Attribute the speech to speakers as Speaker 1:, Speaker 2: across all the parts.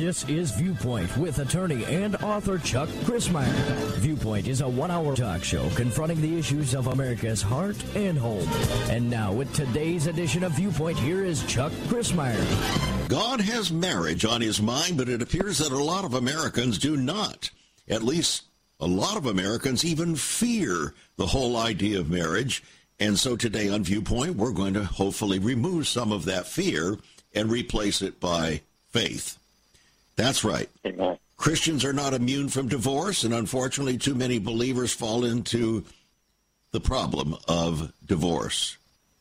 Speaker 1: This is Viewpoint with attorney and author Chuck Crismier. Viewpoint is a 1-hour talk show confronting the issues of America's heart and home. And now with today's edition of Viewpoint, here is Chuck Crismier.
Speaker 2: God has marriage on his mind, but it appears that a lot of Americans do not. At least a lot of Americans even fear the whole idea of marriage. And so today on Viewpoint, we're going to hopefully remove some of that fear and replace it by faith. That's right.
Speaker 3: Amen.
Speaker 2: Christians are not immune from divorce, and unfortunately, too many believers fall into the problem of divorce.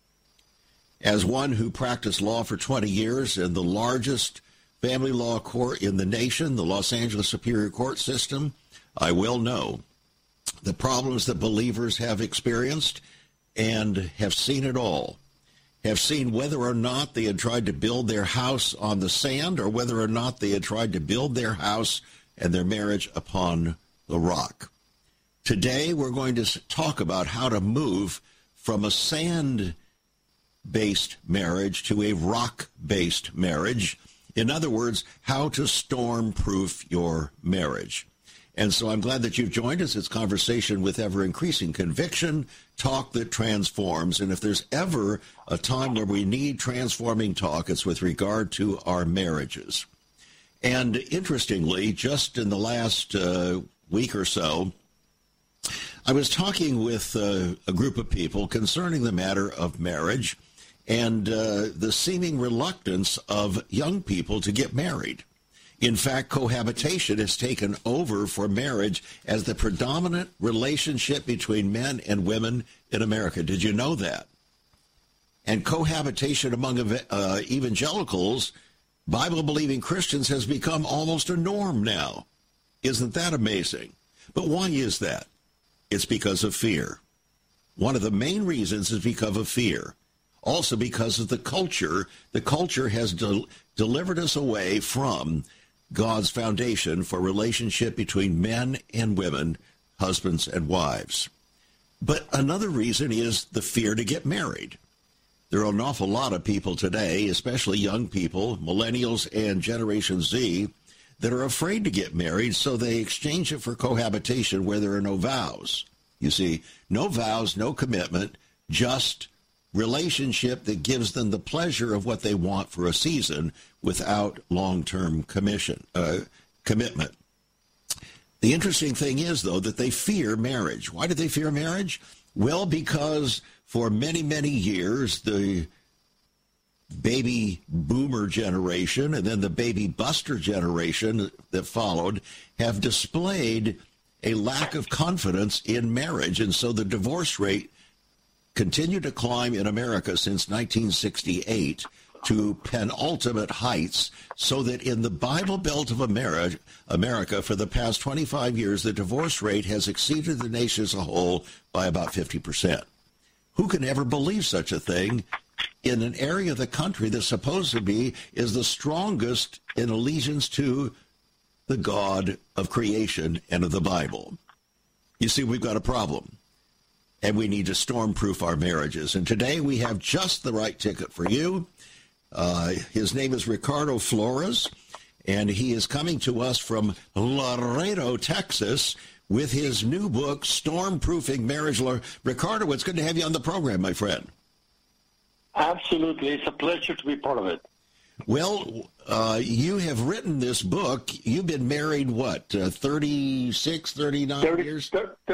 Speaker 2: As one who practiced law for 20 years in the largest family law court in the nation, the Los Angeles Superior Court system, I well know the problems that believers have experienced and have seen it all. Have seen whether or not they had tried to build their house on the sand or whether or not they had tried to build their house and their marriage upon the rock. Today, we're going to talk about how to move from a sand-based marriage to a rock-based marriage. In other words, how to storm-proof your marriage. And so I'm glad that you've joined us. It's conversation with ever-increasing conviction, talk that transforms. And if there's ever a time where we need transforming talk, it's with regard to our marriages. And interestingly, just in the last week or so, I was talking with a group of people concerning the matter of marriage and the seeming reluctance of young people to get married. In fact, cohabitation has taken over for marriage as the predominant relationship between men and women in America. Did you know that? And cohabitation among evangelicals, Bible-believing Christians, has become almost a norm now. Isn't that amazing? But why is that? It's because of fear. One of the main reasons is because of fear. Also because of the culture. The culture has delivered us away from God's foundation for relationship between men and women, husbands and wives. But another reason is the fear to get married. There are an awful lot of people today, especially young people, millennials and Generation Z, that are afraid to get married, so they exchange it for cohabitation where there are no vows. You see, no vows, no commitment, just relationship that gives them the pleasure of what they want for a season without long-term commitment. The interesting thing is, though, that they fear marriage. Why do they fear marriage? Well, because for many, many years, the baby boomer generation and then the baby buster generation that followed have displayed a lack of confidence in marriage. And so the divorce rate continued to climb in America since 1968 to penultimate heights, so that in the Bible Belt of America for the past 25 years, the divorce rate has exceeded the nation as a whole by about 50%. Who can ever believe such a thing in an area of the country that supposedly is the strongest in allegiance to the God of creation and of the Bible? You see, we've got a problem, and we need to stormproof our marriages. And today we have just the right ticket for you. His name is Ricardo Flores, and he is coming to us from Laredo, Texas, with his new book, Stormproofing Marriage. Ricardo, it's good to have you on the program, my friend.
Speaker 3: Absolutely. It's a pleasure to be part of it.
Speaker 2: Well, you have written this book. You've been married, 36, 39 years?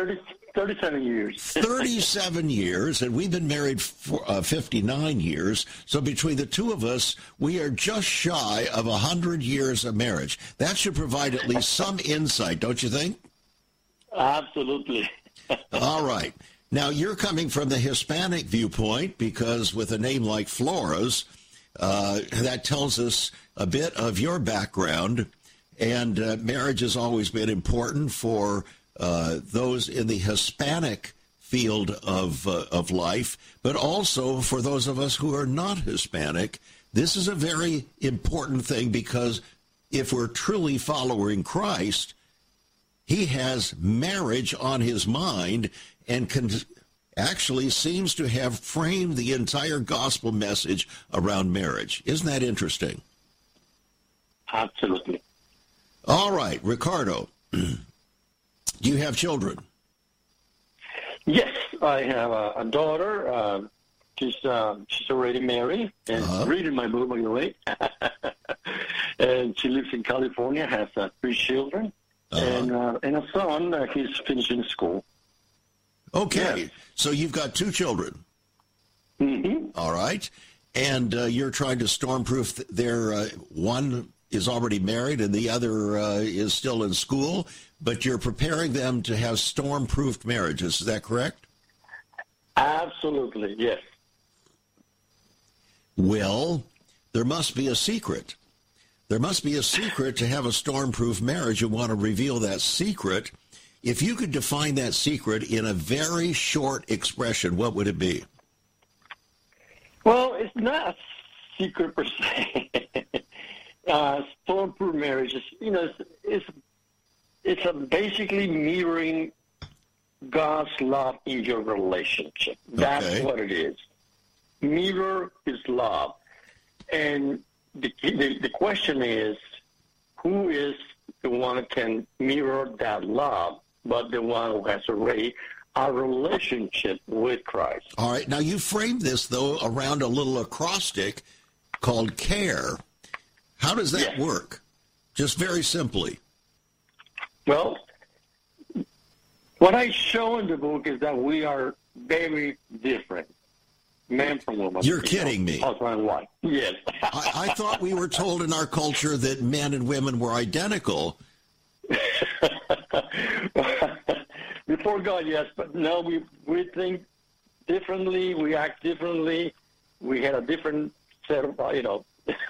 Speaker 3: 37 years.
Speaker 2: 37 years, and we've been married for 59 years. So between the two of us, we are just shy of 100 years of marriage. That should provide at least some insight, don't you think?
Speaker 3: Absolutely.
Speaker 2: All right. Now, you're coming from the Hispanic viewpoint because with a name like Flores, that tells us a bit of your background. And marriage has always been important for those in the Hispanic field of life, but also for those of us who are not Hispanic. This is a very important thing because if we're truly following Christ, he has marriage on his mind and actually seems to have framed the entire gospel message around marriage. Isn't that interesting?
Speaker 3: Absolutely.
Speaker 2: All right, Ricardo, do you have children?
Speaker 3: Yes, I have a daughter. She's already married and reading my book, by the way. And she lives in California, has 3 children, and a son. He's finishing school.
Speaker 2: Okay,
Speaker 3: Yes.
Speaker 2: So you've got 2 children.
Speaker 3: Mm-hmm.
Speaker 2: All right, and you're trying to stormproof their one is already married and the other is still in school, but you're preparing them to have storm-proofed marriages. Is that correct?
Speaker 3: Absolutely, yes.
Speaker 2: Well, there must be a secret. There must be a secret to have a storm-proof marriage. You want to reveal that secret. If you could define that secret in a very short expression, what would it be?
Speaker 3: Well, it's not a secret per se. Stormproof marriage is, it's basically mirroring God's love in your relationship. That's
Speaker 2: Okay.
Speaker 3: what it is. Mirror His love, and the question is, who is the one that can mirror that love, but the one who has already a relationship with Christ?
Speaker 2: All right. Now, you framed this, though, around a little acrostic called CARE. How does that
Speaker 3: Yes.
Speaker 2: work? Just very simply.
Speaker 3: Well, what I show in the book is that we are very different, man from woman.
Speaker 2: You're kidding me.
Speaker 3: Husband and wife. Yes.
Speaker 2: I thought we were told in our culture that men and women were identical.
Speaker 3: Before God, yes, but no, we think differently, we act differently, we had a different set of,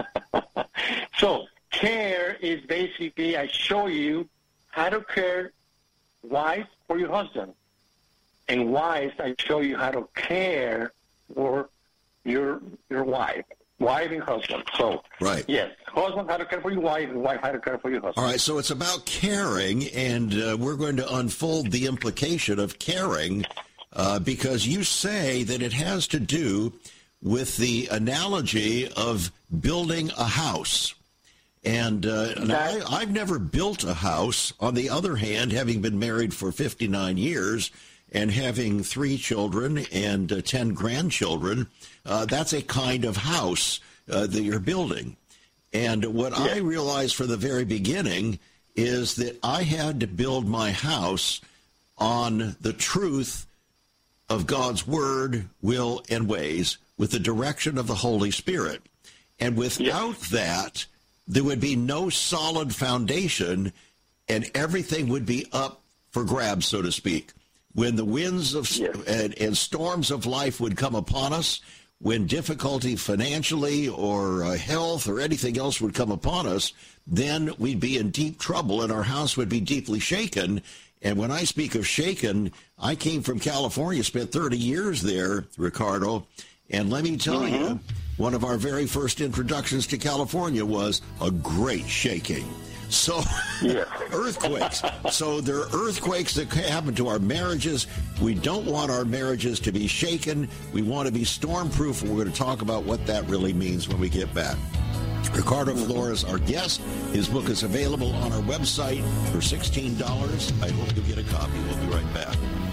Speaker 3: So, care is basically, I show you how to care, wife, for your husband. And wives, I show you how to care for your wife and husband. So,
Speaker 2: Right.
Speaker 3: yes, husband, how to care for your wife, and wife, how to care for your husband.
Speaker 2: All right, so it's about caring, and we're going to unfold the implication of caring because you say that it has to do with the analogy of building a house. And I've never built a house. On the other hand, having been married for 59 years and having 3 children and 10 grandchildren, that's a kind of house that you're building. And what I realized from the very beginning is that I had to build my house on the truth of God's word, will, and ways with the direction of the Holy Spirit. And without that, there would be no solid foundation, and everything would be up for grabs, so to speak. When the winds of and storms of life would come upon us, when difficulty financially or health or anything else would come upon us, then we'd be in deep trouble and our house would be deeply shaken. And when I speak of shaken, I came from California, spent 30 years there, Ricardo, and let me tell you, one of our very first introductions to California was a great shaking. So, earthquakes. So there are earthquakes that happen to our marriages. We don't want our marriages to be shaken. We want to be storm-proof, and we're going to talk about what that really means when we get back. Ricardo Flores, our guest. His book is available on our website for $16. I hope you get a copy. We'll be right back.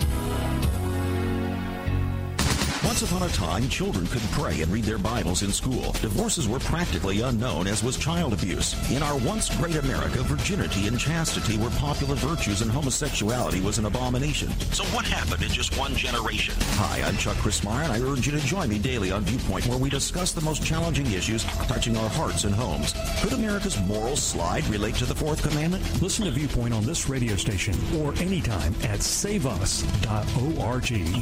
Speaker 4: Once upon a time, children could pray and read their Bibles in school. Divorces were practically unknown, as was child abuse. In our once great America, virginity and chastity were popular virtues and homosexuality was an abomination. So what happened in just one generation? Hi, I'm Chuck Christmeyer, and I urge you to join me daily on Viewpoint, where we discuss the most challenging issues touching our hearts and homes. Could America's moral slide relate to the Fourth Commandment?
Speaker 5: Listen to Viewpoint on this radio station or anytime at saveus.org.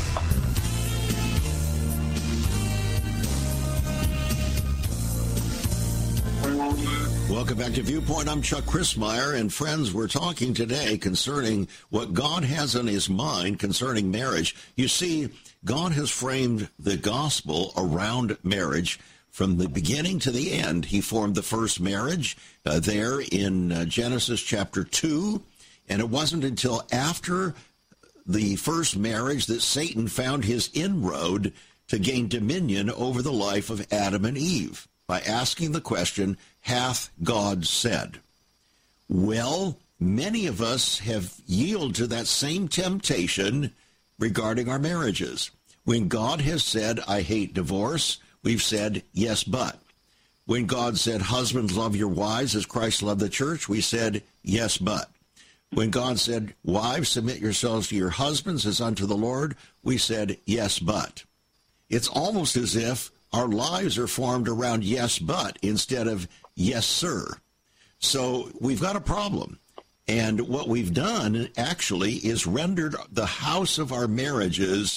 Speaker 2: Welcome back to Viewpoint. I'm Chuck Christmeyer, and friends, we're talking today concerning what God has on his mind concerning marriage. You see, God has framed the gospel around marriage from the beginning to the end. He formed the first marriage there in Genesis chapter 2, and it wasn't until after the first marriage that Satan found his inroad to gain dominion over the life of Adam and Eve by asking the question, hath God said? Well, many of us have yielded to that same temptation regarding our marriages. When God has said, I hate divorce, we've said, yes, but. When God said, husbands, love your wives as Christ loved the church, we said, yes, but. When God said, wives, submit yourselves to your husbands as unto the Lord, we said, yes, but. It's almost as if our lives are formed around yes, but instead of yes, sir. So we've got a problem. And what we've done actually is rendered the house of our marriages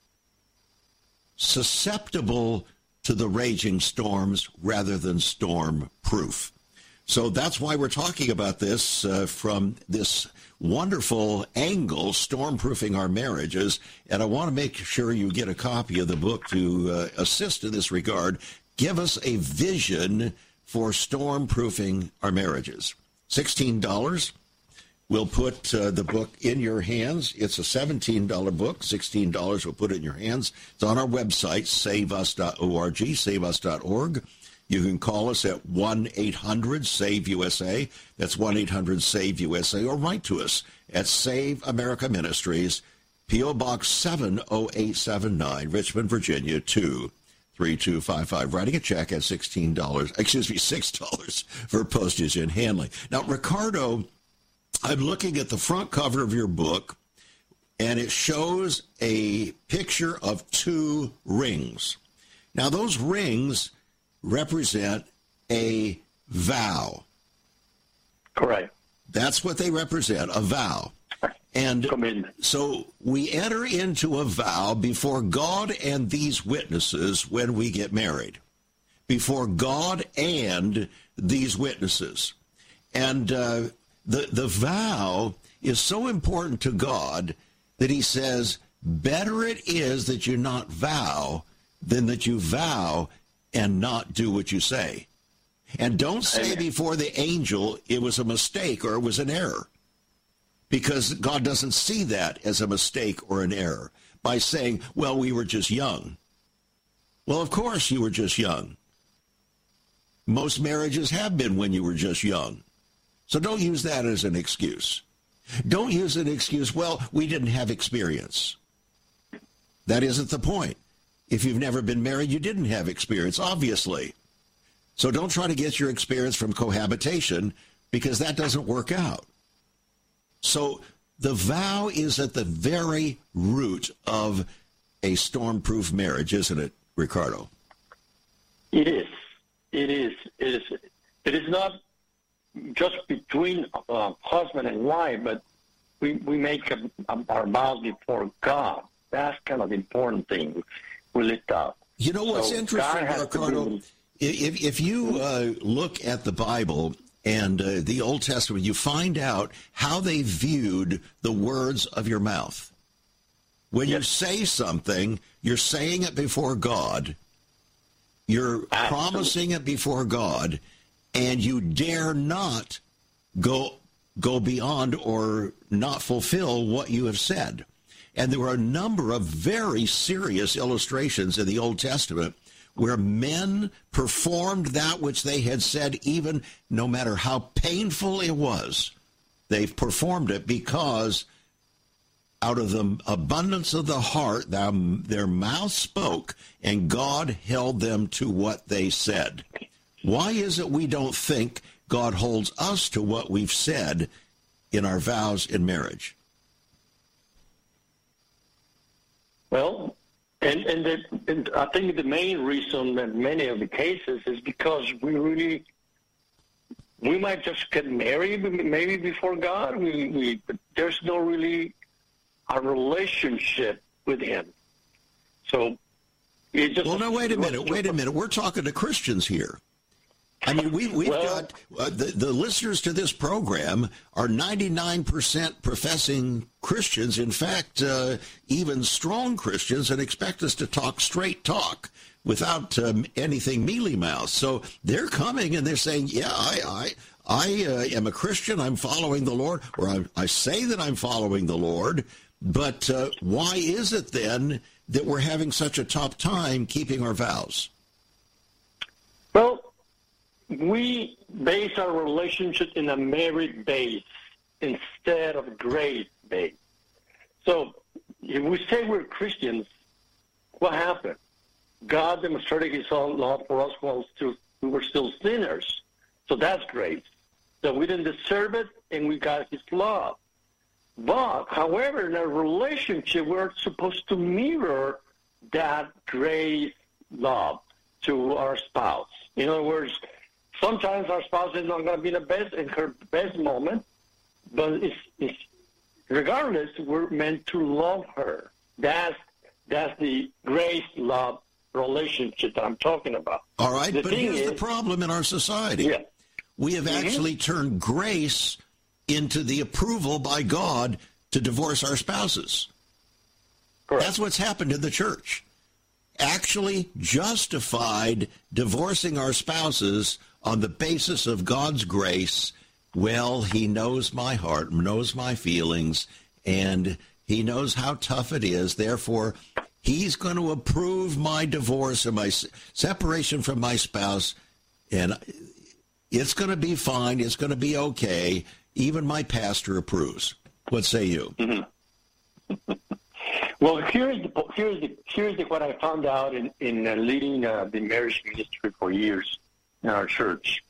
Speaker 2: susceptible to the raging storms rather than storm-proof. So that's why we're talking about this from this wonderful angle, storm-proofing our marriages. And I want to make sure you get a copy of the book to assist in this regard. Give us a vision for storm-proofing our marriages. $16. We'll put the book in your hands. It's a $17 book. $16 we'll put it in your hands. It's on our website, saveus.org, saveus.org. You can call us at 1-800-SAVE-USA. That's 1-800-SAVE-USA. Or write to us at Save America Ministries, P.O. Box 70879, Richmond, Virginia, 23255. Writing a check at $6 for postage and handling. Now, Ricardo, I'm looking at the front cover of your book, and it shows a picture of 2 rings. Now, those rings represent a vow.
Speaker 3: Correct.
Speaker 2: That's what they represent, a vow. And so we enter into a vow before God and these witnesses when we get married. Before God and these witnesses. And the vow is so important to God that he says, better it is that you not vow than that you vow and not do what you say. And don't say before the angel it was a mistake or it was an error. Because God doesn't see that as a mistake or an error by saying, well, we were just young. Well, of course you were just young. Most marriages have been when you were just young. So don't use that as an excuse. Don't use an excuse, well, we didn't have experience. That isn't the point. If you've never been married, you didn't have experience, obviously. So don't try to get your experience from cohabitation because that doesn't work out. So the vow is at the very root of a storm-proof marriage, isn't it, Ricardo?
Speaker 3: It is. It is. It is. It is not just between husband and wife, but we make our vows before God. That's kind of the important thing we lift up.
Speaker 2: You know what's interesting, Ricardo? If you look at the Bible and the Old Testament, you find out how they viewed the words of your mouth. When you say something, you're saying it before God. You're promising it before God, and you dare not go beyond or not fulfill what you have said. And there were a number of very serious illustrations in the Old Testament where men performed that which they had said, even no matter how painful it was. They performed it because out of the abundance of the heart, their mouth spoke, and God held them to what they said. Why is it we don't think God holds us to what we've said in our vows in marriage?
Speaker 3: Well, and I think the main reason in many of the cases is because we might just get married maybe before God. There's no really a relationship with Him. So it just. Well,
Speaker 2: now wait a minute. We're talking to Christians here. I mean, we've got the listeners to this program are 99% professing Christians. In fact, even strong Christians, and expect us to talk straight talk without anything mealy-mouthed. So they're coming and they're saying, yeah, I am a Christian. I'm following the Lord, or I say that I'm following the Lord. But why is it then that we're having such a tough time keeping our vows?
Speaker 3: Well, we base our relationship in a merit base instead of grace base. So if we say we're Christians, what happened? God demonstrated his own love for us while we were still sinners. So that's grace. So we didn't deserve it, and we got his love. But, however, in a relationship, we're supposed to mirror that grace love to our spouse. In other words, sometimes our spouse is not going to be in her best moment, but it's regardless, we're meant to love her. That's the grace love relationship that I'm talking about.
Speaker 2: All right, but here's the problem in our society.
Speaker 3: Yeah.
Speaker 2: We have actually turned grace into the approval by God to divorce our spouses.
Speaker 3: Correct.
Speaker 2: That's what's happened in the church. Actually justified divorcing our spouses on the basis of God's grace. Well, he knows my heart, knows my feelings, and he knows how tough it is. Therefore, he's going to approve my divorce and my separation from my spouse, and it's going to be fine. It's going to be okay. Even my pastor approves. What say you?
Speaker 3: Mm-hmm. Well, here's what I found out in leading the marriage ministry for years in our church.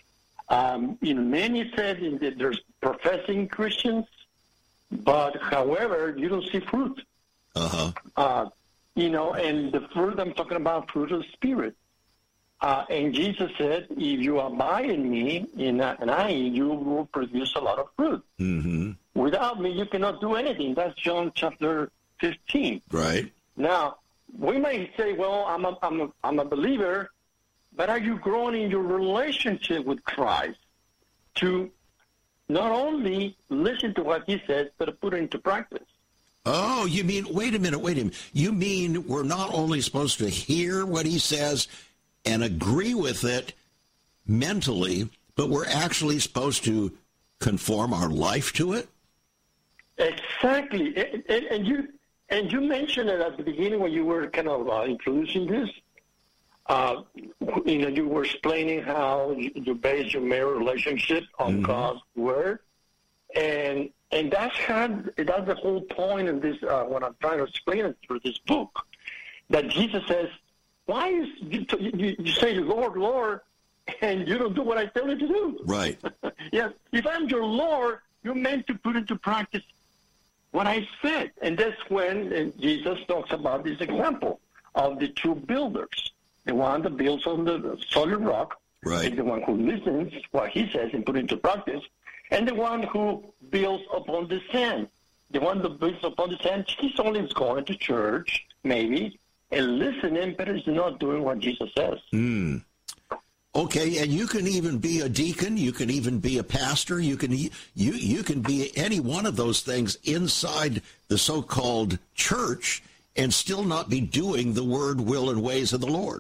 Speaker 3: Many said that there's professing Christians, but however, you don't see fruit.
Speaker 2: Uh-huh.
Speaker 3: And the fruit I'm talking about, fruit of the Spirit. And Jesus said, if you abide in me and I in you, will produce a lot of fruit.
Speaker 2: Mm-hmm.
Speaker 3: Without me, you cannot do anything. That's John chapter 15.
Speaker 2: Right.
Speaker 3: Now, we may say, well, I'm a believer, but are you growing in your relationship with Christ to not only listen to what he says, but put it into practice?
Speaker 2: Oh, you mean, wait a minute. You mean we're not only supposed to hear what he says and agree with it mentally, but we're actually supposed to conform our life to it?
Speaker 3: Exactly. And you mentioned it at the beginning when you were kind of introducing this. You were explaining how you base your marriage relationship on God's word. And that's the whole point of this, when I'm trying to explain it through this book, that Jesus says, why is you say, Lord, Lord, and you don't do what I tell you to do?
Speaker 2: Right.
Speaker 3: Yes. If I'm your Lord, you're meant to put into practice what I said. And that's when Jesus talks about this example of the two builders. The one that builds on the solid rock
Speaker 2: right.
Speaker 3: is the one who listens what he says and put into practice, and the one who builds upon the sand. The one that builds upon the sand, he's only going to church, maybe, and listening, but is not doing what Jesus says.
Speaker 2: Okay, and you can even be a deacon, you can even be a pastor, you can be any one of those things inside the so-called church and still not be doing the word, will, and ways of the Lord.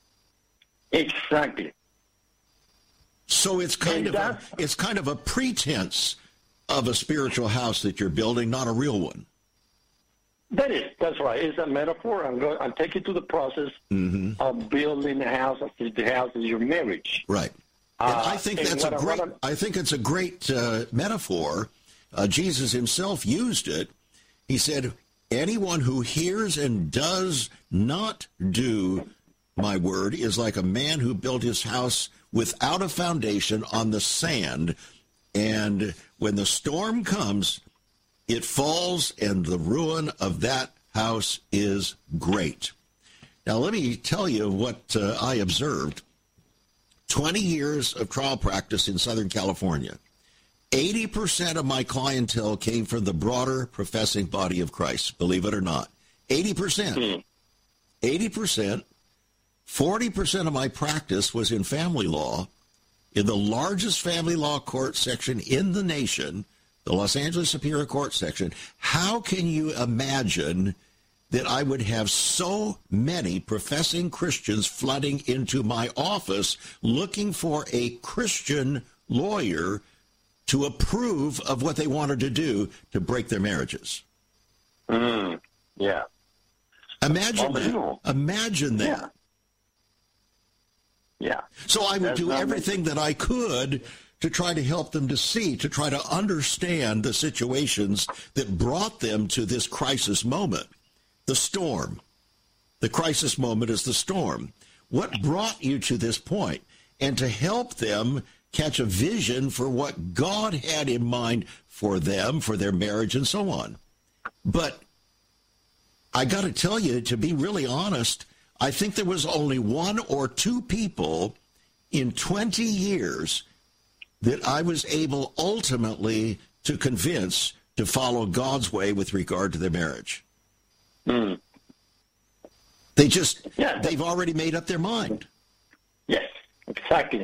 Speaker 3: Exactly.
Speaker 2: So it's kind of a pretense of a spiritual house that you're building, not a real one.
Speaker 3: That's right. It's a metaphor. I'm taking to the process of building a house. The house is your marriage.
Speaker 2: Right. And I think it's a great metaphor. Jesus himself used it. He said, anyone who hears and does not do my word is like a man who built his house without a foundation on the sand. And when the storm comes, it falls, and the ruin of that house is great. Now, let me tell you what I observed. 20 years of trial practice in Southern California. 80% of my clientele came from the broader professing body of Christ, believe it or not. 80%. 80%. 40% of my practice was in family law, in the largest family law court section in the nation, the Los Angeles Superior Court section. How can you imagine that I would have so many professing Christians flooding into my office looking for a Christian lawyer to approve of what they wanted to do to break their marriages?
Speaker 3: Yeah.
Speaker 2: Imagine that. Imagine that.
Speaker 3: Yeah. Yeah.
Speaker 2: So I would do everything that I could to try to help them to see, to try to understand the situations that brought them to this crisis moment, the storm. The crisis moment is the storm. What brought you to this point? And to help them catch a vision for what God had in mind for them, for their marriage, and so on. But I got to tell you, to be really honest, I think there was only one or two people in 20 years that I was able ultimately to convince to follow God's way with regard to their marriage.
Speaker 3: Mm.
Speaker 2: They've already made up their mind.
Speaker 3: Yes, exactly.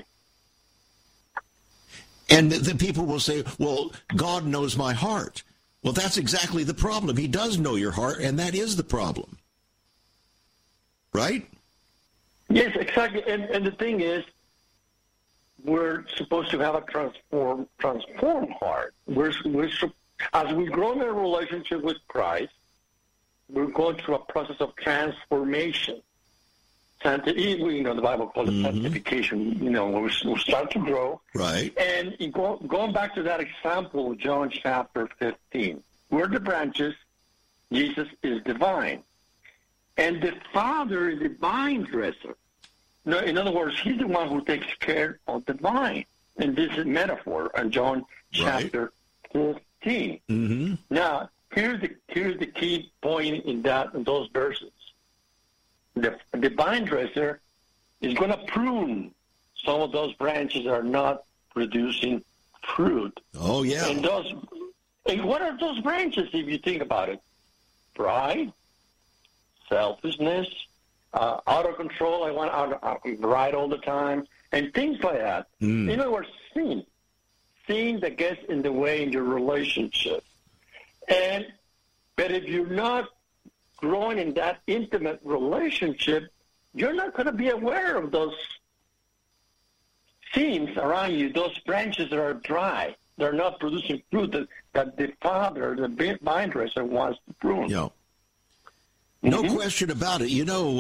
Speaker 2: And the people will say, well, God knows my heart. Well, that's exactly the problem. He does know your heart, and that is the problem. Right?
Speaker 3: Yes, exactly. And the thing is, we're supposed to have a transformed heart. As we grow in a relationship with Christ, we're going through a process of transformation. The Bible calls it sanctification. We start to grow.
Speaker 2: Right.
Speaker 3: And going back to that example, John chapter 15, we're the branches, Jesus is the vine. And the Father is the vine dresser. No, in other words, he's the one who takes care of the vine. And this is a metaphor in John chapter 15.
Speaker 2: Mm-hmm.
Speaker 3: Now, here's the key point in those verses. The vine dresser is going to prune some of those branches that are not producing fruit.
Speaker 2: Oh, yeah.
Speaker 3: And what are those branches, if you think about it? Pride, selfishness, out of control. I want to right all the time, and things like that.
Speaker 2: Mm.
Speaker 3: In other words, sin that gets in the way in your relationship. But if you're not growing in that intimate relationship, you're not going to be aware of those seams around you, those branches that are dry. They're not producing fruit that the Father, the vine dresser, wants to prune.
Speaker 2: Yeah. No question about it.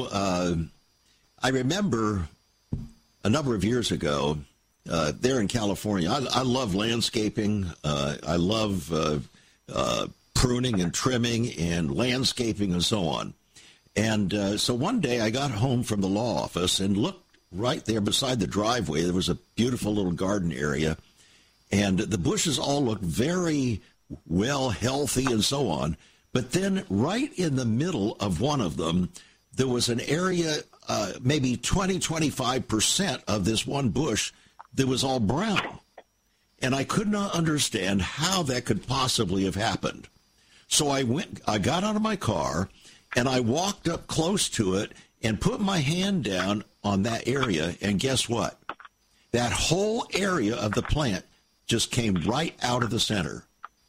Speaker 2: I remember a number of years ago there in California, I love landscaping. I love pruning and trimming and landscaping and so on. And so one day I got home from the law office and looked right there beside the driveway. There was a beautiful little garden area, and the bushes all looked very well, healthy and so on. But then right in the middle of one of them, there was an area, maybe 20-25% of this one bush that was all brown. And I could not understand how that could possibly have happened. So I got out of my car, and I walked up close to it and put my hand down on that area, and guess what? That whole area of the plant just came right out of the center.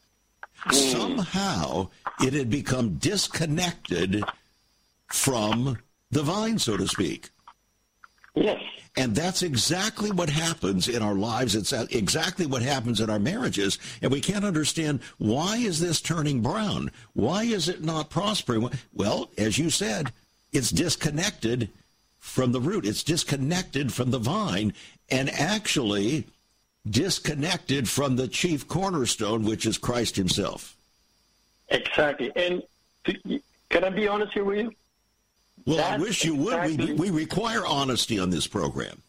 Speaker 2: Somehow it had become disconnected from the vine, so to speak.
Speaker 3: Yes.
Speaker 2: And that's exactly what happens in our lives. It's exactly what happens in our marriages. And we can't understand, why is this turning brown? Why is it not prospering? Well, as you said, it's disconnected from the root. It's disconnected from the vine, and actually disconnected from the chief cornerstone, which is Christ himself.
Speaker 3: Exactly. And can I be honest here with you?
Speaker 2: Well, that's I wish you would. We require honesty on this program.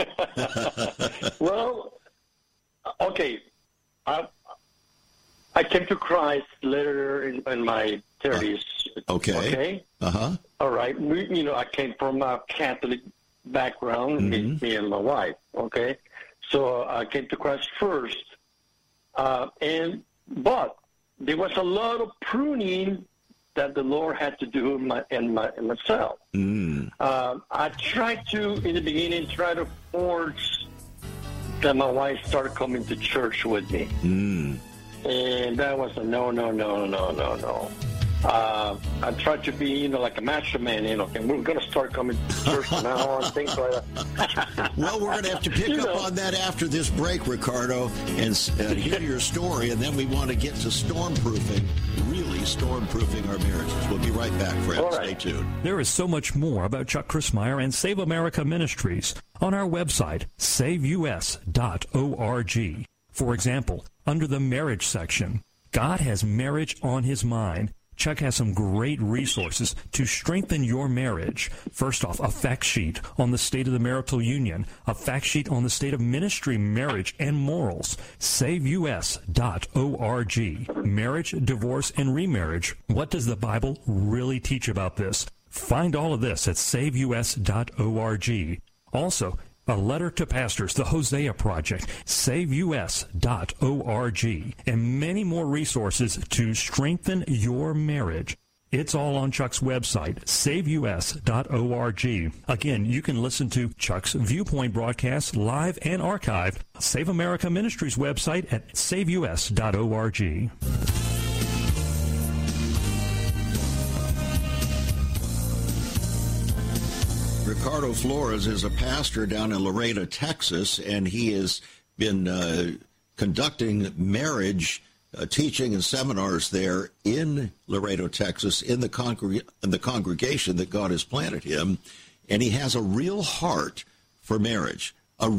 Speaker 3: Well, okay. I came to Christ later in my 30s.
Speaker 2: Okay. Uh-huh.
Speaker 3: All right. I came from a Catholic background, me and my wife. Okay. So I came to Christ first. But there was a lot of pruning that the Lord had to do in myself. I tried to, in the beginning, to force that my wife started coming to church with me. And that was a no. I tried to be, like a macho man, and we're going to start coming to church from now on, things like that.
Speaker 2: Well, we're going to have to pick up on that after this break, Ricardo, and hear your story, and then we want to get to stormproofing, really stormproofing our marriages. We'll be right back, friends.
Speaker 3: All right.
Speaker 2: Stay tuned.
Speaker 5: There is so much more about Chuck Crismier and Save America Ministries on our website, saveus.org. For example, under the marriage section, God has marriage on his mind. Chuck has some great resources to strengthen your marriage. First off, a fact sheet on the state of the marital union, a fact sheet on the state of ministry, marriage, and morals. SaveUS.org. Marriage, divorce, and remarriage. What does the Bible really teach about this? Find all of this at SaveUS.org. Also, a letter to pastors, the Hosea Project, SaveUS.org, and many more resources to strengthen your marriage. It's all on Chuck's website, SaveUS.org. Again, you can listen to Chuck's Viewpoint broadcasts live and archived. Save America Ministries website at SaveUS.org.
Speaker 2: Ricardo Flores is a pastor down in Laredo, Texas, and he has been conducting marriage teaching and seminars there in Laredo, Texas, in the congregation that God has planted him. And he has a real heart for marriage,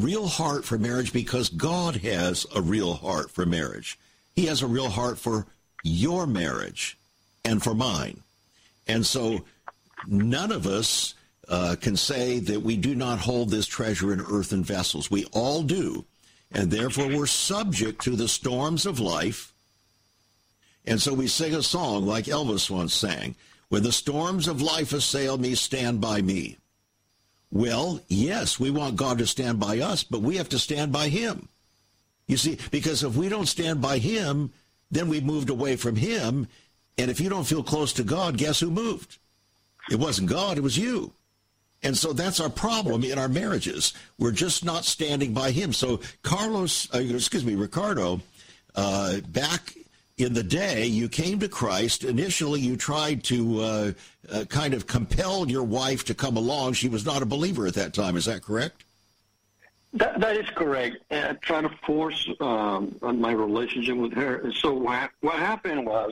Speaker 2: because God has a real heart for marriage. He has a real heart for your marriage and for mine. And so none of us can say that we do not hold this treasure in earthen vessels. We all do. And therefore we're subject to the storms of life. And so we sing a song like Elvis once sang, "When the storms of life assail me, stand by me." Well, yes, we want God to stand by us, but we have to stand by him. You see, because if we don't stand by him, then we've moved away from him. And if you don't feel close to God, guess who moved? It wasn't God, it was you. And so that's our problem in our marriages. We're just not standing by him. So Ricardo, back in the day, you came to Christ. Initially, you tried to kind of compel your wife to come along. She was not a believer at that time. Is that correct?
Speaker 3: That is correct. I tried to force on my relationship with her. And so what happened was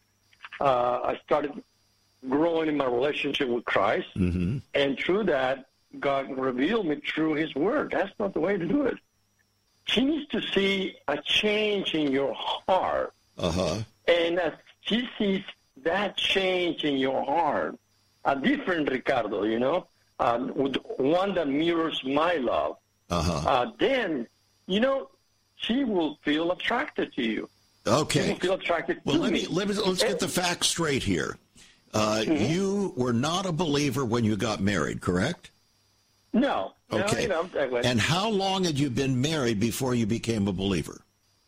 Speaker 3: I started growing in my relationship with Christ, and through that, God revealed me through his word. That's not the way to do it. She needs to see a change in your heart. And as she sees that change in your heart, a different Ricardo, with one that mirrors my love, then, she will feel attracted to you.
Speaker 2: Okay.
Speaker 3: She will feel attracted to me.
Speaker 2: Let's get the facts straight here. You were not a believer when you got married, correct?
Speaker 3: No.
Speaker 2: Okay. And how long had you been married before you became a believer?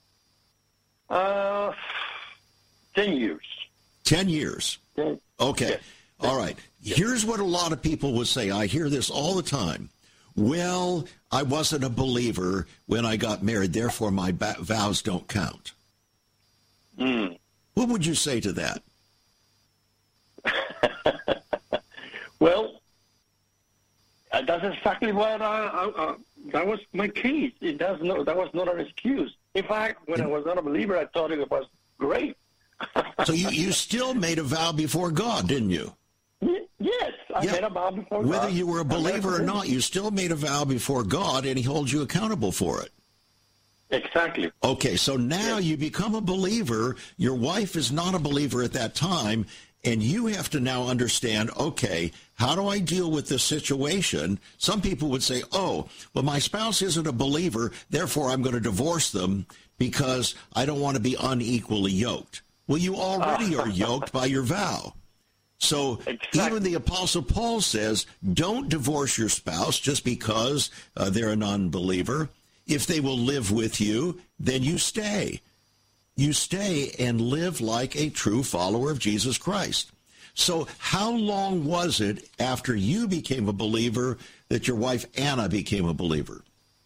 Speaker 3: 10 years.
Speaker 2: 10 years. Okay.
Speaker 3: Yes.
Speaker 2: All right. Here's what a lot of people would say. I hear this all the time. Well, I wasn't a believer when I got married, therefore my vows don't count. What would you say to that?
Speaker 3: Well, that's exactly what that was my case. That was not an excuse. In fact, when I was not a believer, I thought it was great.
Speaker 2: So you still made a vow before God, didn't you?
Speaker 3: Yes, I made a vow before God.
Speaker 2: Whether you were a believer or not, you still made a vow before God, and he holds you accountable for it.
Speaker 3: Exactly.
Speaker 2: Okay, so now you become a believer. Your wife is not a believer at that time, and you have to now understand, okay, how do I deal with this situation? Some people would say, oh, well, my spouse isn't a believer, therefore I'm going to divorce them because I don't want to be unequally yoked. Well, you already are yoked by your vow. So even the Apostle Paul says, don't divorce your spouse just because they're a non-believer. If they will live with you, then you stay. You stay and live like a true follower of Jesus Christ. So how long was it after you became a believer that your wife Anna became a believer?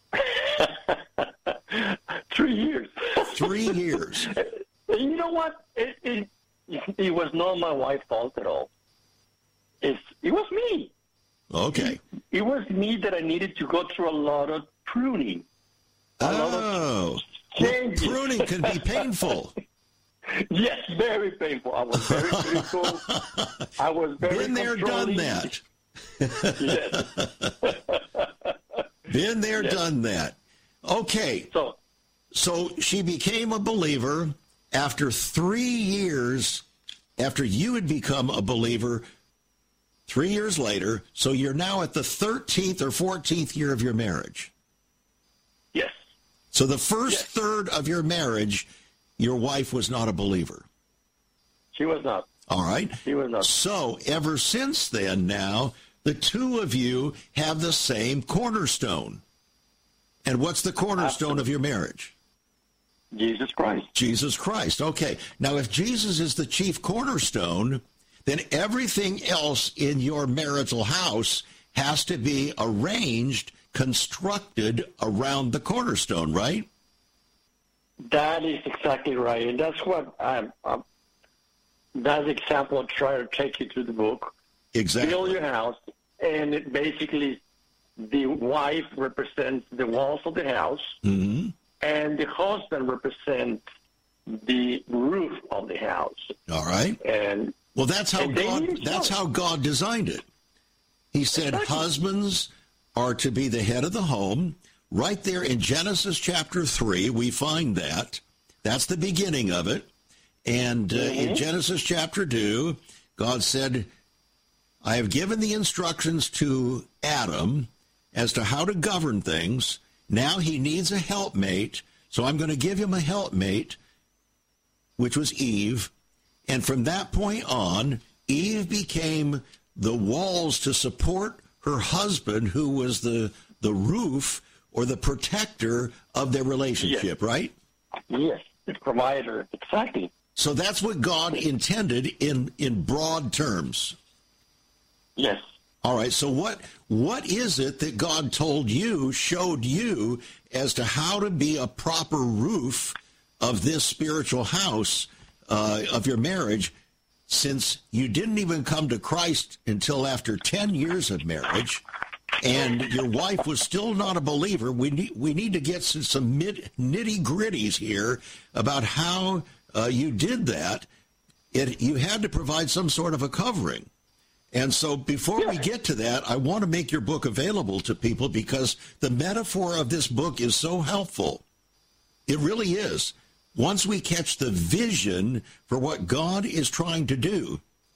Speaker 3: 3 years. 3
Speaker 2: years.
Speaker 3: You know what? It was not my wife's fault at all. It was me.
Speaker 2: Okay.
Speaker 3: It was me that I needed to go through a lot of pruning.
Speaker 2: Well, pruning can be painful.
Speaker 3: Yes, very painful. I was very critical. I was very
Speaker 2: been there, done that.
Speaker 3: Yes.
Speaker 2: Been there, done that. Okay. So she became a believer after 3 years, after you had become a believer 3 years later. So you're now at the 13th or 14th year of your marriage.
Speaker 3: Yes.
Speaker 2: So the first third of your marriage, your wife was not a believer.
Speaker 3: She was not.
Speaker 2: All right.
Speaker 3: She was not.
Speaker 2: So ever since then now, the two of you have the same cornerstone. And what's the cornerstone of your marriage?
Speaker 3: Jesus Christ.
Speaker 2: Jesus Christ. Okay. Now, if Jesus is the chief cornerstone, then everything else in your marital house has to be arranged, constructed around the cornerstone, right?
Speaker 3: That is exactly right. And that's what that's the example I try to take you through the book.
Speaker 2: Exactly.
Speaker 3: Build your house, and it basically the wife represents the walls of the house,
Speaker 2: mm-hmm.
Speaker 3: and the husband represents the roof of the house.
Speaker 2: All right.
Speaker 3: And
Speaker 2: well, that's how God designed it. He said husbands are to be the head of the home. Right there in Genesis chapter 3, we find that. That's the beginning of it. And in Genesis chapter 2, God said, I have given the instructions to Adam as to how to govern things. Now he needs a helpmate, so I'm going to give him a helpmate, which was Eve. And from that point on, Eve became the walls to support her husband, who was the roof or the protector of their relationship, right?
Speaker 3: Yes, the provider, exactly.
Speaker 2: So that's what God intended in broad terms.
Speaker 3: Yes.
Speaker 2: All right, so what is it that God showed you as to how to be a proper roof of this spiritual house of your marriage, since you didn't even come to Christ until after 10 years of marriage, and your wife was still not a believer? We need to get some nitty-gritties here about how you did that. You had to provide some sort of a covering. And so before we get to that, I want to make your book available to people, because the metaphor of this book is so helpful. It really is. Once we catch the vision for what God is trying to do,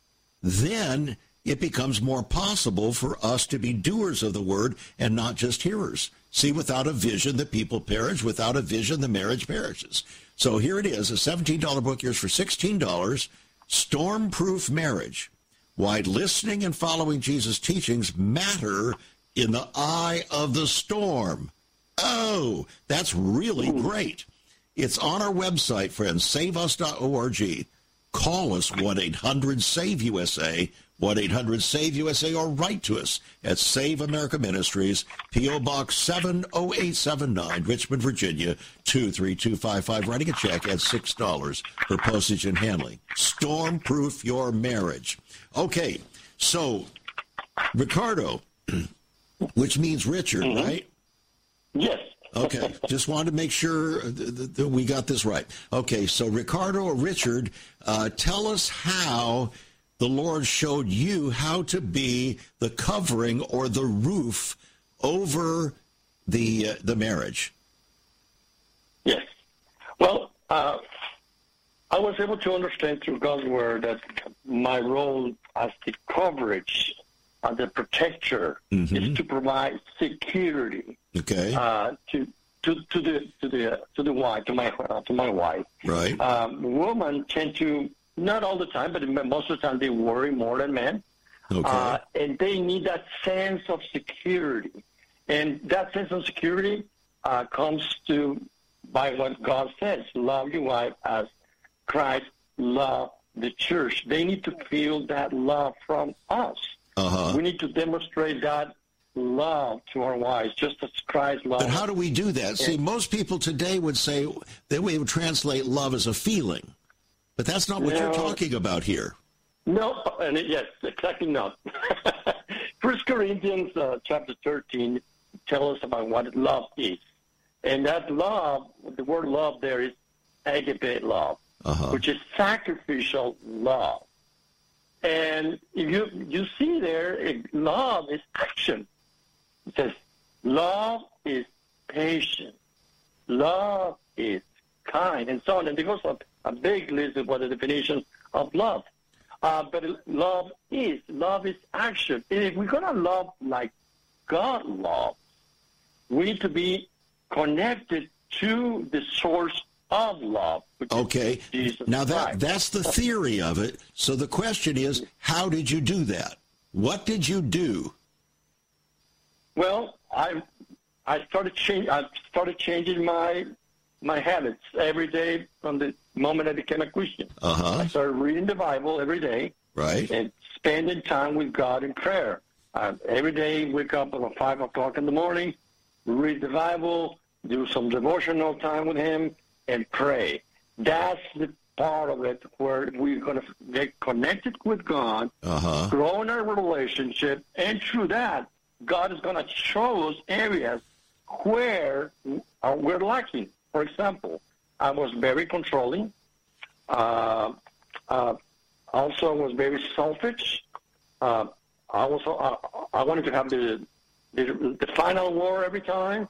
Speaker 2: then it becomes more possible for us to be doers of the word and not just hearers. See, without a vision, the people perish. Without a vision, the marriage perishes. So here it is, a $17 book, yours for $16, Stormproof Marriage. Why listening and following Jesus' teachings matter in the eye of the storm. Oh, that's really great. It's on our website, friends, saveus.org. Call us 1-800-SAVE-USA, 1-800-SAVE-USA, or write to us at Save America Ministries, P.O. Box 70879, Richmond, Virginia, 23255. Writing a check at $6 for postage and handling. Stormproof your marriage. Okay, so Ricardo, which means Richard, right?
Speaker 3: Yes.
Speaker 2: Okay, just wanted to make sure that we got this right. Okay, so Ricardo or Richard, tell us how the Lord showed you how to be the covering or the roof over the marriage.
Speaker 3: Yes. Well, I was able to understand through God's word that my role as the coverage, the protector, is to provide security.
Speaker 2: Okay.
Speaker 3: To the wife, to my wife.
Speaker 2: Right.
Speaker 3: Women tend to, not all the time, but most of the time they worry more than men.
Speaker 2: Okay.
Speaker 3: And they need that sense of security. And that sense of security comes by what God says: love your wife as Christ loved the church. They need to feel that love from us. We need to demonstrate that love to our wives, just as Christ loved.
Speaker 2: But how do we do that? See, most people today would say that we would translate love as a feeling, but that's not what you're talking about here.
Speaker 3: No, and yes, exactly not. 1 Corinthians chapter 13 tells us about what love is, and that love, the word love there is agape love, which is sacrificial love. And if you see there, love is action. It says, Love is patient. Love is kind, and so on. And there goes a big list of what the definition of love. But love is action. And if we're going to love like God loves, we need to be connected to the source of love.
Speaker 2: Okay.
Speaker 3: Jesus
Speaker 2: now
Speaker 3: Christ.
Speaker 2: that's the theory of it. So the question is, how did you do that? What did you do?
Speaker 3: Well, I started changing my habits every day from the moment I became a Christian. I started reading the Bible every day,
Speaker 2: right,
Speaker 3: and spending time with God in prayer. Every day, wake up at 5 o'clock in the morning, read the Bible, do some devotional time with Him, and pray. That's the part of it where we're going to get connected with God, grow in our relationship, and through that, God is going to show us areas where we're lacking. For example, I was very controlling. Also, was very selfish. I wanted to have the final word every time.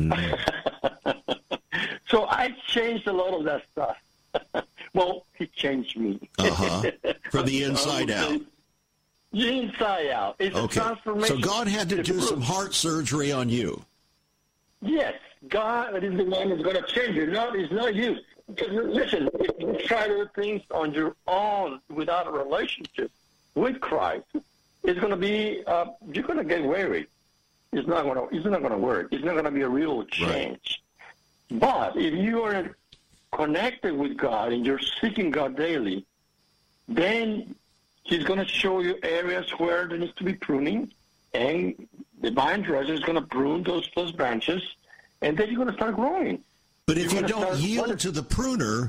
Speaker 3: So I changed a lot of that stuff. Well, He changed me.
Speaker 2: From the inside out.
Speaker 3: The inside out. It's a transformation.
Speaker 2: So God had to do some heart surgery on you.
Speaker 3: Yes, God is the one who's going to change you. It's not you. Because listen, if you try to do things on your own without a relationship with Christ, it's going to be you're going to get weary. It's not going to work. It's not going to be a real change. Right. But if you are connected with God and you're seeking God daily, then He's going to show you areas where there needs to be pruning, and the vine dresser is going to prune those branches, and then you're going to start growing.
Speaker 2: But if you don't yield to the pruner,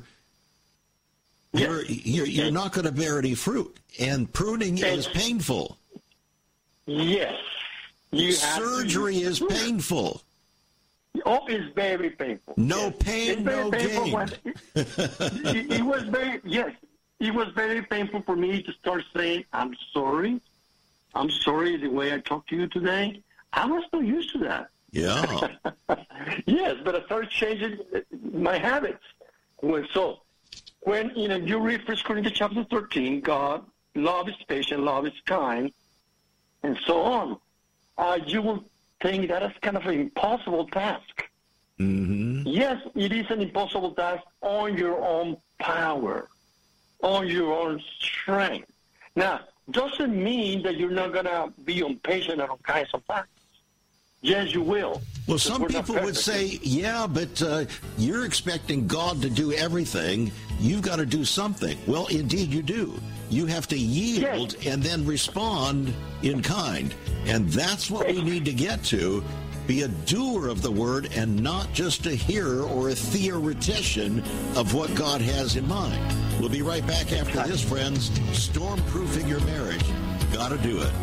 Speaker 2: you're not going to bear any fruit, and pruning is painful.
Speaker 3: Yes.
Speaker 2: Surgery is painful.
Speaker 3: Oh, it's very painful.
Speaker 2: No pain, no gain.
Speaker 3: It was very, it was very painful for me to start saying, I'm sorry. I'm sorry the way I talked to you today. I was not used to that.
Speaker 2: Yeah.
Speaker 3: Yes, but I started changing my habits. When you read 1 Corinthians chapter 13, God, love is patient, love is kind, and so on, you will think that is kind of an impossible task. Yes, it is an impossible task on your own power, on your own strength. Now, doesn't mean that you're not going to be impatient and unkind sometimes. Yes, you will.
Speaker 2: Well, some people would say, but you're expecting God to do everything. You've got to do something. Well, indeed you do. You have to yield and then respond in kind. And that's what we need to get to. Be a doer of the word and not just a hearer or a theoretician of what God has in mind. We'll be right back after this, friends. Stormproofing your marriage. Gotta do it.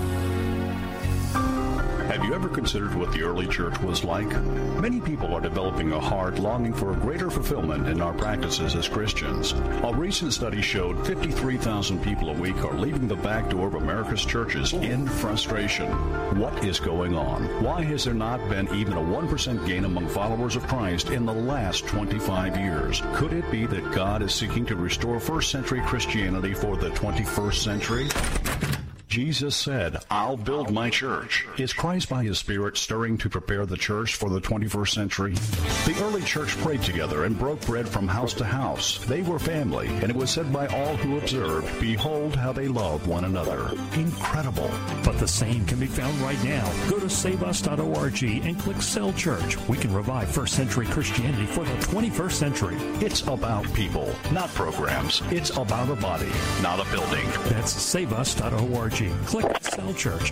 Speaker 6: Have you ever considered what the early church was like? Many people are developing a heart longing for a greater fulfillment in our practices as Christians. A recent study showed 53,000 people a week are leaving the back door of America's churches in frustration. What is going on? Why has there not been even a 1% gain among followers of Christ in the last 25 years? Could it be that God is seeking to restore first century Christianity for the 21st century? Jesus said, I'll build my church. Is Christ by His Spirit stirring to prepare the church for the 21st century? The early church prayed together and broke bread from house to house. They were family, and it was said by all who observed, behold how they love one another. Incredible.
Speaker 5: But the same can be found right now. Go to saveus.org and click Cell Church. We can revive first century Christianity for the 21st century.
Speaker 6: It's about people, not programs. It's about a body, not a building.
Speaker 5: That's saveus.org. Click Cell Church.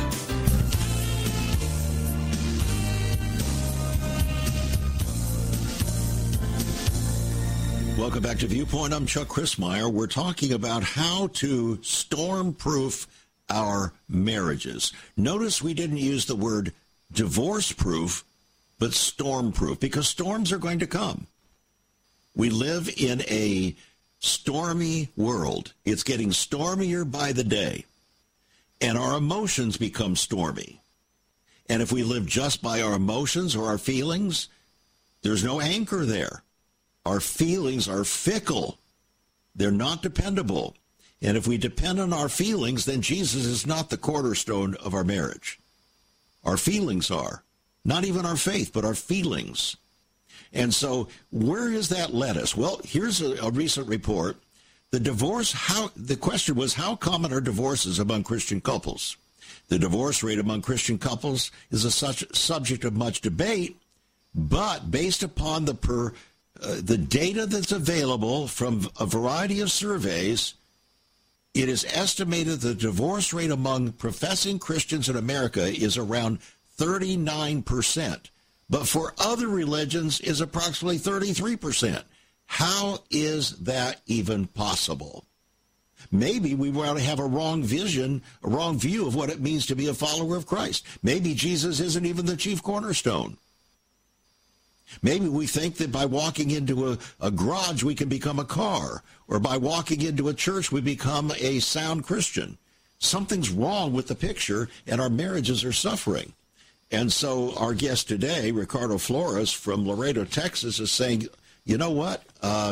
Speaker 2: Welcome back to Viewpoint. I'm Chuck Crismier. We're talking about how to storm-proof our marriages. Notice we didn't use the word divorce-proof, but storm-proof, because storms are going to come. We live in a stormy world. It's getting stormier by the day. And our emotions become stormy. And if we live just by our emotions or our feelings, there's no anchor there. Our feelings are fickle. They're not dependable. And if we depend on our feelings, then Jesus is not the cornerstone of our marriage. Our feelings are. Not even our faith, but our feelings. And so where has that led us? Well, here's a recent report. The question was, how common are divorces among Christian couples? The divorce rate among Christian couples is a subject of much debate, but based upon the data that's available from a variety of surveys, it is estimated the divorce rate among professing Christians in America is around 39%, but for other religions is approximately 33%. How is that even possible? Maybe we want to have a wrong vision, a wrong view of what it means to be a follower of Christ. Maybe Jesus isn't even the chief cornerstone. Maybe we think that by walking into a garage we can become a car, or by walking into a church we become a sound Christian. Something's wrong with the picture, and our marriages are suffering. And so our guest today, Ricardo Flores from Laredo, Texas, is saying, you know what?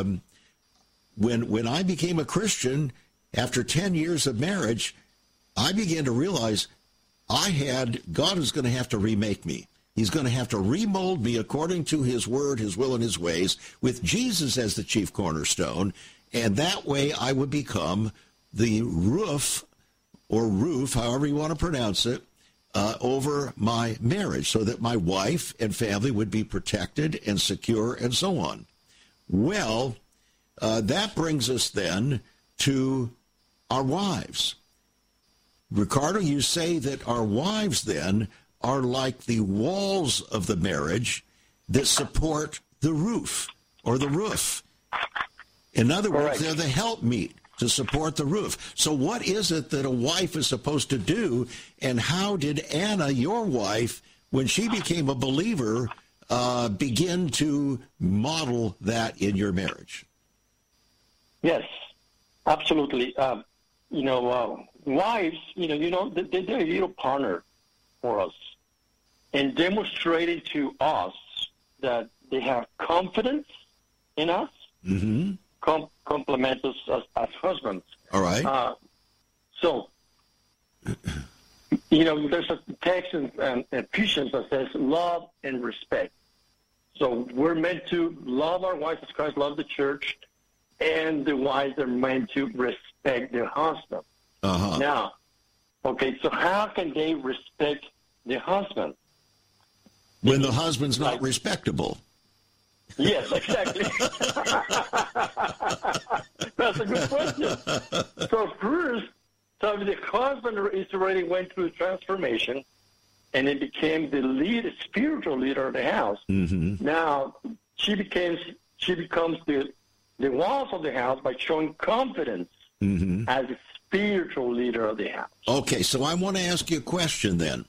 Speaker 2: When I became a Christian, after 10 years of marriage, I began to realize God is going to have to remake me. He's going to have to remold me according to his word, his will, and his ways, with Jesus as the chief cornerstone. And that way I would become the roof, however you want to pronounce it, over my marriage, so that my wife and family would be protected and secure and so on. Well, that brings us then to our wives. Ricardo, you say that our wives then are like the walls of the marriage that support the roof, or the roof. In other words, they're the helpmeet to support the roof. So what is it that a wife is supposed to do, and how did Anna, your wife, when she became a believer, begin to model that in your marriage?
Speaker 3: Yes, absolutely. Wives, they're a little partner for us, and demonstrating to us that they have confidence in us, complement us as husbands.
Speaker 2: All right.
Speaker 3: There's a text in Ephesians that says love and respect. So we're meant to love our wives as Christ loved the church, and the wives are meant to respect their husband. Now, so how can they respect their husband?
Speaker 2: When the husband's not respectable.
Speaker 3: Yes, exactly. That's a good question. So first, the husband is already went through transformation, and it became the spiritual leader of the house. Now she becomes the walls of the house by showing confidence as a spiritual leader of the house. Okay,
Speaker 2: so I want to ask you a question then.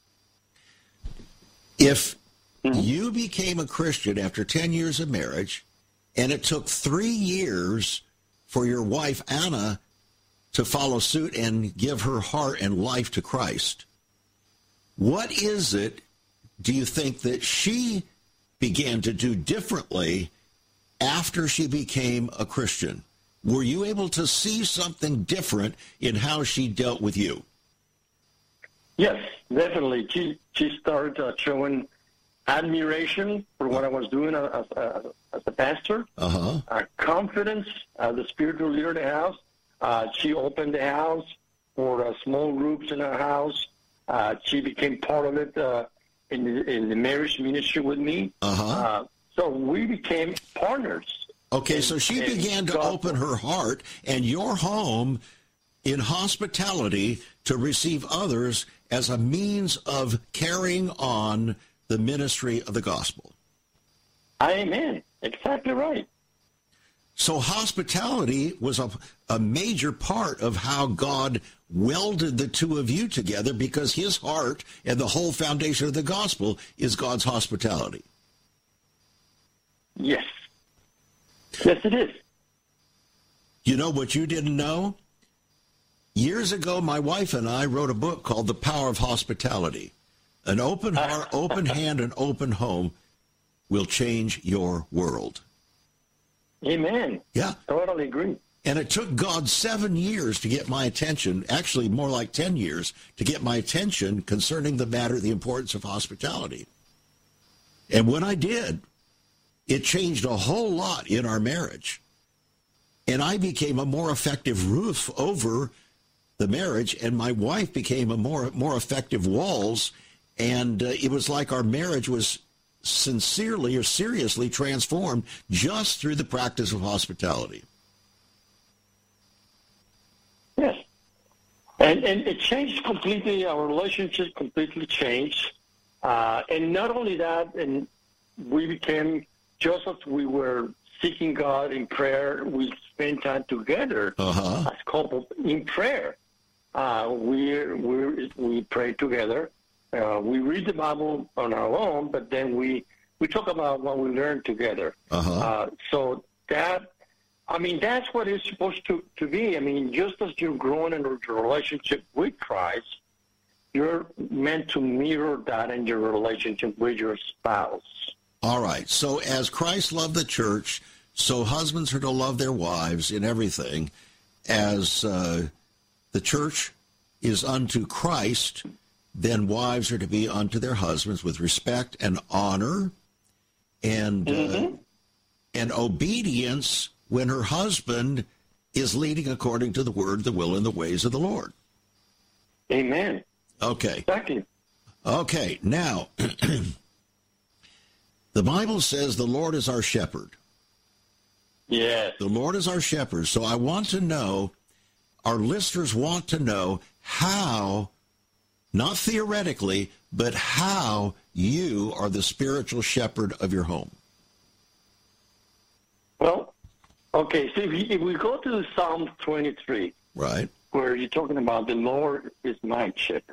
Speaker 2: If you became a Christian after 10 years of marriage, and it took 3 years for your wife, Anna, to follow suit and give her heart and life to Christ, what is it, do you think, that she began to do differently after she became a Christian? Were you able to see something different in how she dealt with you?
Speaker 3: Yes, definitely. She started showing admiration for what I was doing as a pastor, confidence as the spiritual leader of the house. She opened the house for small groups in our house. She became part of it in the marriage ministry with me. So we became partners.
Speaker 2: Okay, so she began to open her heart and your home in hospitality to receive others as a means of carrying on the ministry of the gospel.
Speaker 3: Amen. Exactly right.
Speaker 2: So hospitality was a major part of how God welded the two of you together, because his heart and the whole foundation of the gospel is God's hospitality.
Speaker 3: Yes. Yes, it is.
Speaker 2: You know what you didn't know? Years ago, my wife and I wrote a book called The Power of Hospitality. An open heart, open hand, and open home will change your world.
Speaker 3: Amen.
Speaker 2: Yeah.
Speaker 3: Totally agree.
Speaker 2: And it took God 7 years to get my attention, actually more like 10 years, to get my attention concerning the matter, the importance of hospitality. And when I did, it changed a whole lot in our marriage. And I became a more effective roof over the marriage, and my wife became a more effective walls. And it was like our marriage was sincerely or seriously transformed just through the practice of hospitality.
Speaker 3: Yes. And it changed completely. Our relationship completely changed. And not only that, and we became, just as we were seeking God in prayer, we spent time together as couple in prayer. We pray together. We read the Bible on our own, but then we talk about what we learned together. So that's what it's supposed to be. I mean, just as you're growing in your relationship with Christ, you're meant to mirror that in your relationship with your spouse.
Speaker 2: All right. So as Christ loved the church, so husbands are to love their wives in everything. As the church is unto Christ, then wives are to be unto their husbands with respect and honor and obedience when her husband is leading according to the word, the will, and the ways of the Lord.
Speaker 3: Amen.
Speaker 2: Okay.
Speaker 3: Thank you.
Speaker 2: Okay. Now, the Bible says the Lord is our shepherd.
Speaker 3: Yes.
Speaker 2: The Lord is our shepherd. So I want to know, our listeners want to know how, not theoretically, but how you are the spiritual shepherd of your home.
Speaker 3: Well, okay, so if we go to Psalm 23,
Speaker 2: right,
Speaker 3: where you're talking about the Lord is my shepherd.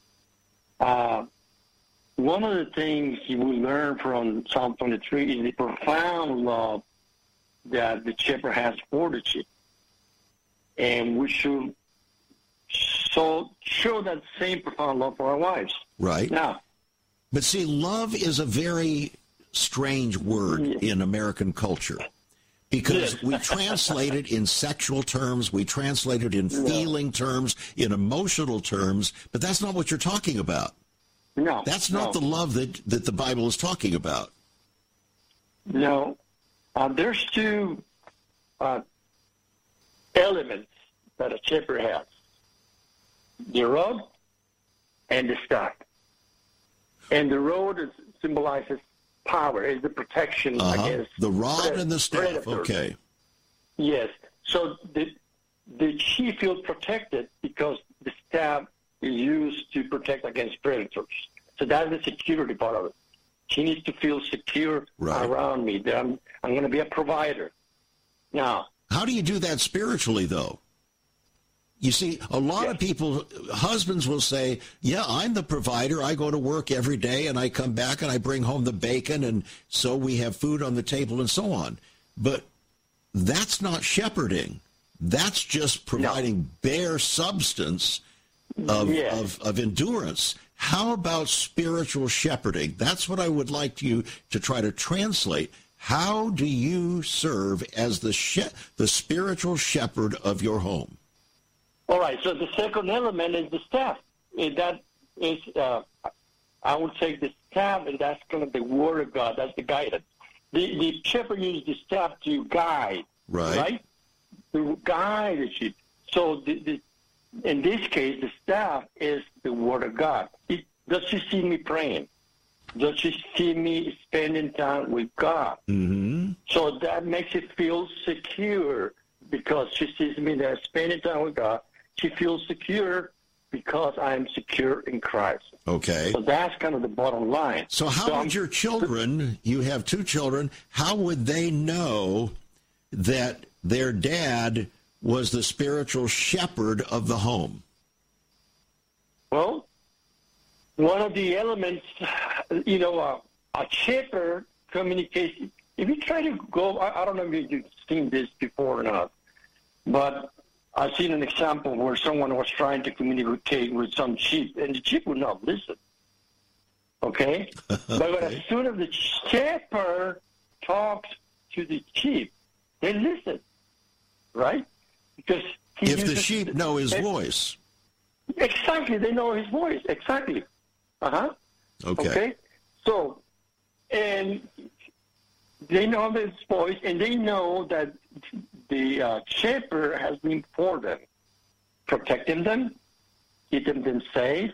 Speaker 3: One of the things you will learn from Psalm 23 is the profound love that the shepherd has for the sheep. And we should show that same profound love for our wives.
Speaker 2: Right.
Speaker 3: Now,
Speaker 2: but see, love is a very strange word in American culture because we translate it in sexual terms, we translate it in feeling terms, in emotional terms, but that's not what you're talking about.
Speaker 3: No.
Speaker 2: That's not the love that the Bible is talking about.
Speaker 3: No. There's two elements that a shepherd has. The rod and the staff. And the rod symbolizes power, is the protection against
Speaker 2: the rod and the staff.
Speaker 3: predators.
Speaker 2: Okay.
Speaker 3: Yes. So the sheep feels protected because the staff is used to protect against predators. So that's the security part of it. She needs to feel secure around me. That I'm going to be a provider. Now,
Speaker 2: how do you do that spiritually, though? You see, a lot of people, husbands will say, yeah, I'm the provider. I go to work every day, and I come back, and I bring home the bacon, and so we have food on the table, and so on. But that's not shepherding. That's just providing bare substance of endurance. How about spiritual shepherding? That's what I would like you to try to translate. How do you serve as the spiritual shepherd of your home?
Speaker 3: All right, so the second element is the staff. That is, I would say the staff, and that's kind of the word of God. That's the guidance. The shepherd uses the staff to guide, right? To guide the sheep. So in this case, the staff is the word of God. Does she see me praying? Does she see me spending time with God? Mm-hmm. So that makes it feel secure because she sees me there spending time with God. She feels secure because I am secure in Christ. Okay. So that's kind of the bottom line.
Speaker 2: So how would your children, you have two children, how would they know that their dad was the spiritual shepherd of the home?
Speaker 3: Well, one of the elements, a shepherd communicates. If you try to go, I don't know if you've seen this before or not, but I've seen an example where someone was trying to communicate with some sheep, and the sheep would not listen. Okay? But as soon as the shepherd talks to the sheep, they listen, right? Because
Speaker 2: if the sheep know his voice.
Speaker 3: Exactly, they know his voice. Exactly. Okay. So, and they know his voice, and they know that the shepherd has been for them, protecting them, keeping them safe,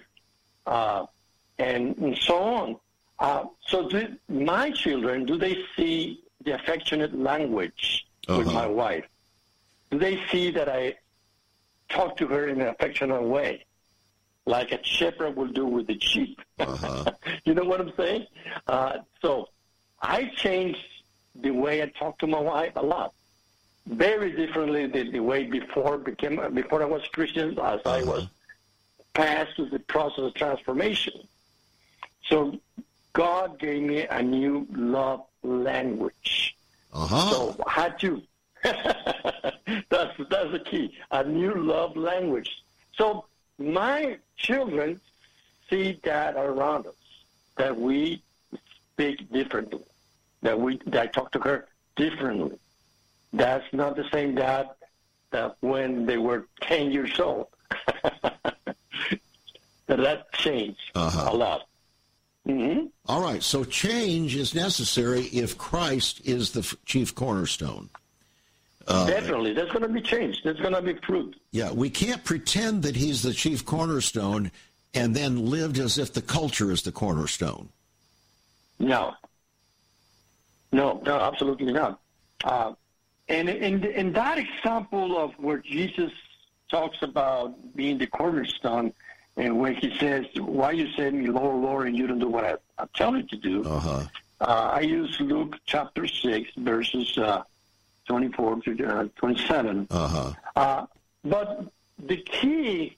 Speaker 3: and so on. So my children, do they see the affectionate language with my wife? Do they see that I talk to her in an affectionate way, like a shepherd will do with the sheep? You know what I'm saying? So I changed the way I talk to my wife a lot. Very differently than the way before I was Christian, as I was passed through the process of transformation. So God gave me a new love language. So I had to. That's the key. A new love language. So my children see that around us, that we speak differently, that I talk to her differently. That's not the same dad that when they were 10 years old. That changed a lot.
Speaker 2: All right, so change is necessary if Christ is the chief cornerstone.
Speaker 3: Definitely. There's going to be change. There's going to be fruit. Yeah,
Speaker 2: we can't pretend that he's the chief cornerstone and then live as if the culture is the cornerstone.
Speaker 3: No, absolutely not. And in that example of where Jesus talks about being the cornerstone, and when he says, why you say me, Lord, Lord, and you don't do what I tell you to do, I use Luke chapter 6, verses 24 to 27. But the key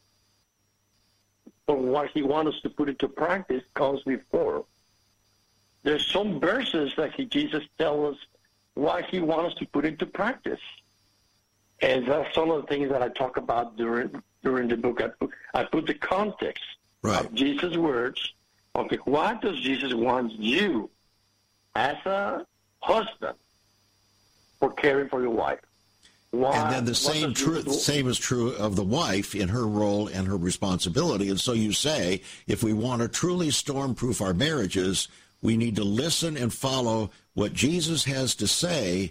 Speaker 3: of what he wants us to put into practice comes before. There's some verses that Jesus tells us what he wants us to put into practice. And that's some of the things that I talk about during the book. I put the context of Jesus' words. Okay, what does Jesus want you as a husband for caring for your wife?
Speaker 2: And then the same is true of the wife in her role and her responsibility. And so you say, if we want to truly storm-proof our marriages, we need to listen and follow what Jesus has to say.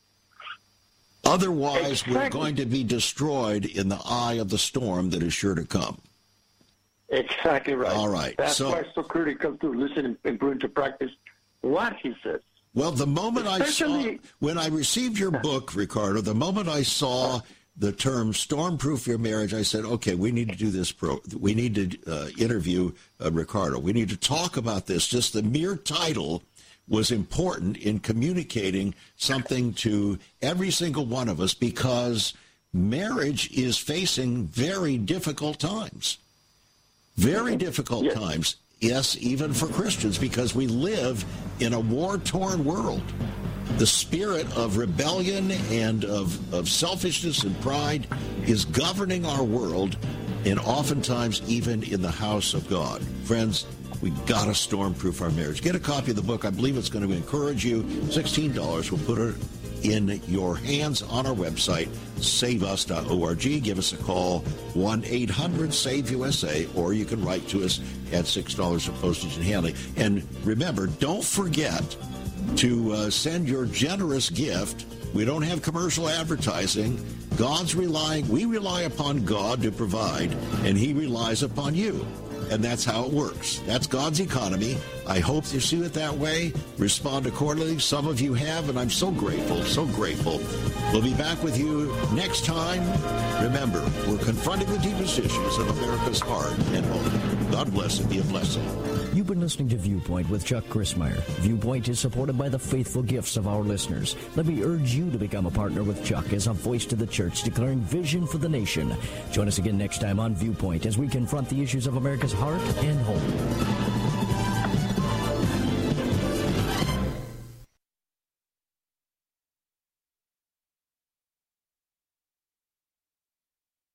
Speaker 2: Otherwise, we're going to be destroyed in the eye of the storm that is sure to come.
Speaker 3: Exactly right.
Speaker 2: All right.
Speaker 3: That's why it's so critical to listen and put into practice what he says.
Speaker 2: Well, the moment when I received your book, Ricardo, the moment I saw the term stormproof your marriage, I said, okay, we need to do this. We need to interview Ricardo. We need to talk about this. Just the mere title was important in communicating something to every single one of us, because marriage is facing very difficult times. Very difficult times. Yes, even for Christians, because we live in a war-torn world. The spirit of rebellion and of selfishness and pride is governing our world, and oftentimes even in the house of God. Friends, we got to stormproof our marriage. Get a copy of the book. I believe it's going to encourage you. $16. We'll put it in your hands on our website, saveus.org. Give us a call, 1-800-SAVE-USA, or you can write to us at $6 for postage and handling. And remember, don't forget to send your generous gift. We don't have commercial advertising. We rely upon God to provide, and he relies upon you. And that's how it works. That's God's economy. I hope you see it that way. Respond accordingly. Some of you have, and I'm so grateful, so grateful. We'll be back with you next time. Remember, we're confronting the deepest issues of America's heart and home. God bless and be a blessing.
Speaker 1: You've been listening to Viewpoint with Chuck Crismier. Viewpoint is supported by the faithful gifts of our listeners. Let me urge you to become a partner with Chuck as a voice to the church, declaring vision for the nation. Join us again next time on Viewpoint as we confront the issues of America's heart and home.